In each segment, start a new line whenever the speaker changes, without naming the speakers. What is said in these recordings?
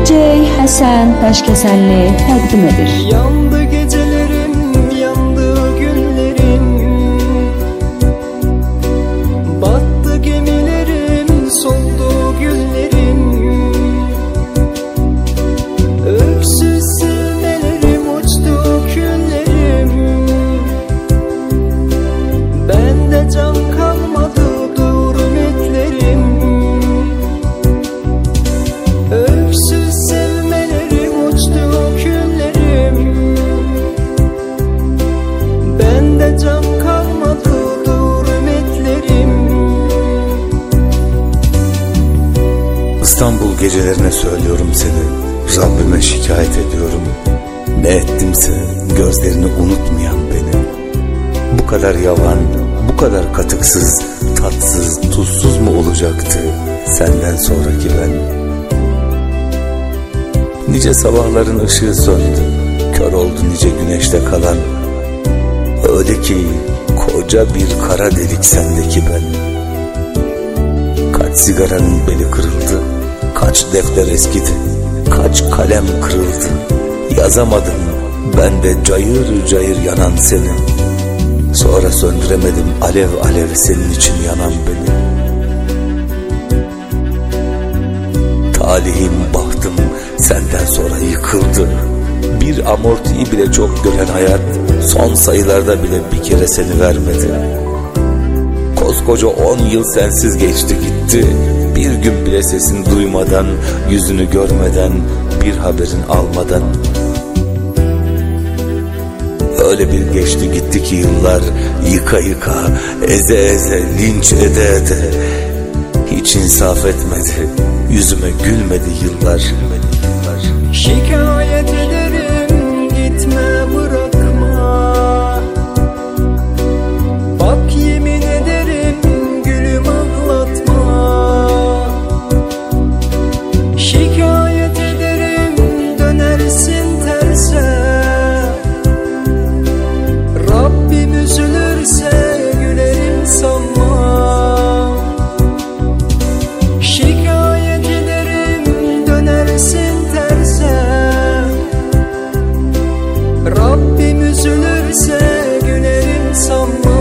DJ Hasan Taşkesenli təqdim edir.
Yandı gecelerim, yandı günlerim, battı gemilerim, soldu güllerim. Öksüz sevmelerim, uçtu küllerim. Bende can kalmadı, dur ümitlerim. Öksüz sevmelerim, uçtu küllerim. Bende can kalmadı, dur ümitlerim.
İstanbul gecelerine söylüyorum seni, Rabbime şikayet ediyorum. Ne ettimse gözlerini unutmayan beni. Bu kadar yavan, bu kadar katıksız, tatsız, tuzsuz mu olacaktı senden sonraki ben? Nice sabahların ışığı söndü, kör oldu nice güneşte kalan. Öyle ki koca bir kara delik sendeki ben. Kaç sigaranın beli kırıldı, kaç defter eskidi, kaç kalem kırıldı. Yazamadım ben de cayır cayır yanan seni. Sonra söndüremedim alev alev senin için yanan beni. Talihim, bahtım senden sonra yıkıldı. Bir amortiyi bile çok gören hayat son sayılarda bile bir kere seni vermedi. Koskoca 10 yıl sensiz geçti gitti. Bir gün bile sesini duymadan, yüzünü görmeden, bir haberin almadan. Öyle bir geçti gitti ki yıllar, yıka yıka, eze eze, linç ede ede. Hiç insaf etmedi, yüzüme gülmedi yıllar.
Şikayet ederim, gitme bırakma. Bak yemin ederim, gülüm ağlatma. Şikayet ederim, dönersin terse. Rabbim üzülürse gülerim sanma. Şikayet ederim, dönersin terse. Rabbim üzülürse gülerim sanma.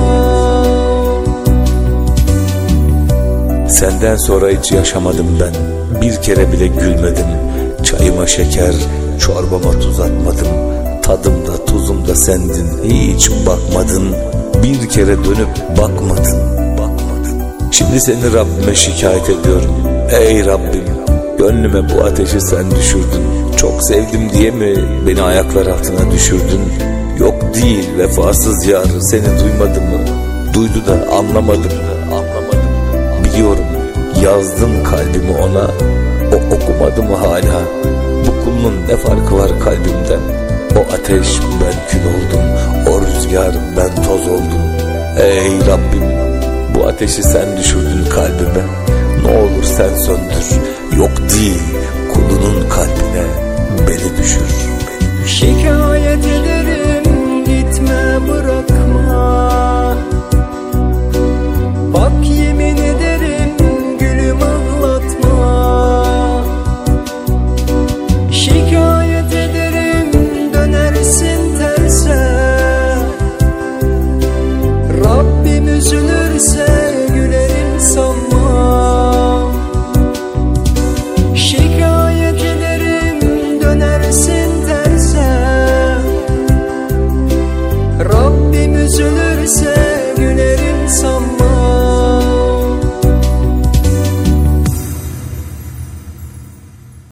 Senden sonra hiç yaşamadım ben, bir kere bile gülmedim. Çayıma şeker, çorbama tuz atmadım. Tadımda tuzumda sendin, hiç bakmadın. Bir kere dönüp bakmadın. Şimdi seni Rabbime şikayet ediyorum. Ey Rabbim, gönlüme bu ateşi sen düşürdün. Çok sevdim diye mi beni ayaklar altına düşürdün? Yok değil, vefasız yar seni duymadı mı? Duydu da anlamadım. Biliyorum, yazdım kalbimi ona. O okumadı mı hala? Bu kulun ne farkı var kalbimden? O ateş ben kül oldum, o rüzgar ben toz oldum. Ey Rabbim, bu ateşi sen düşürdün kalbime. Ne olur sen söndür. Yok değil, kulunun kalbine beni düşür.
Şikayet ederim,